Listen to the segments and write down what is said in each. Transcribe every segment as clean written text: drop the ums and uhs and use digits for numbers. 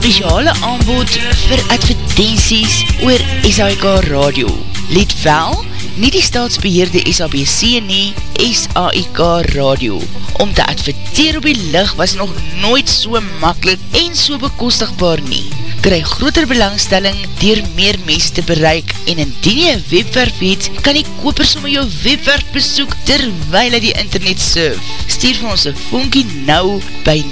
spesiale aanbod vir advertenties oor SAIK Radio. Let wel, nie die staatsbeheerde SABC nie, SAIK Radio. Om te adverteer op die lig was nog nooit so maklik en so bekostigbaar nie. Kry groter belangstelling deur meer mense te bereik en indien jy 'n webwerf het, kan die koper sommer jou webwerf besoek terwyl hy die internet surf. Stuur vir ons 'n vonkie nou by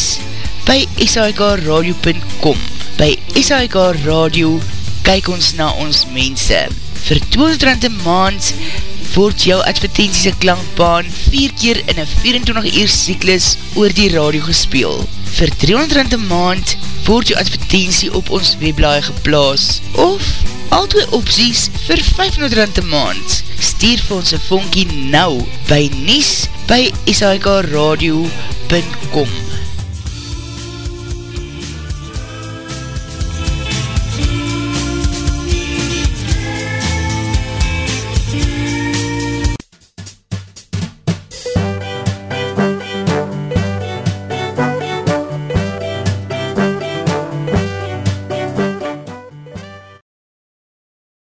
nuus@saikradio.com. By SAIK Radio kyk ons na ons mense. Vir R200 'n maand word jou advertenties 'n klankbaan 4 keer in 'n 24-uur siklus oor die radio gespeel. Vir R300 'n maand word jou advertentie op ons webblaai geplaas. Of al twee opsies vir R500 'n maand. Stuur vir ons 'n vonkie nou by nuus@saikradio.com.